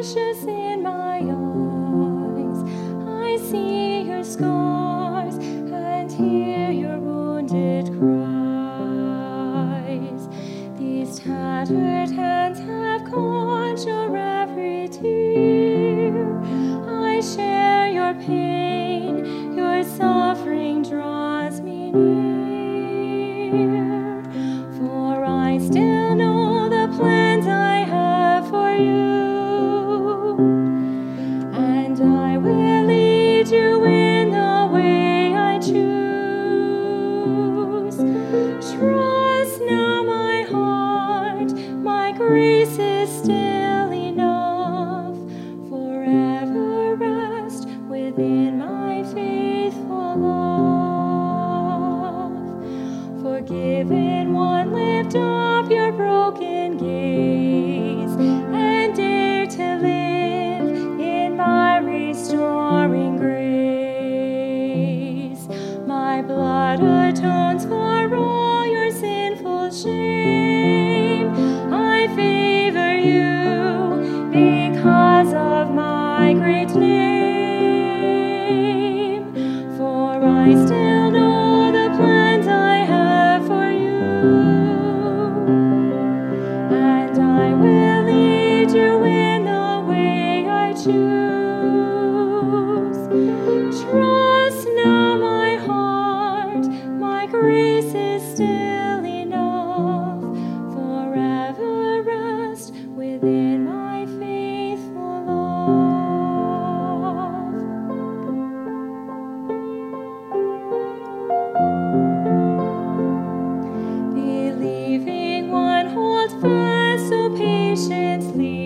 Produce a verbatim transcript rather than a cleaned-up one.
precious in my eyes. I see your scars and hear your wounded cries. These tattered hands have caught your every tear. I share your pain, your suffering draws me near. For I still know the plans I have for you, and I will lead you in the way I choose. Trust now, my heart, my grace is still enough. Forever rest within my faithful love. Forgiven one, lift up your broken gaze and dare to live in my restoring grace. My blood atones for all your sinful shame. I favor you because of my great name. For I still know the plans I have for you, and I will lead you in the way I choose. Trust now, my heart, my grace is still enough. Forever rest within my faithful love. Believing one, hold fast so patiently.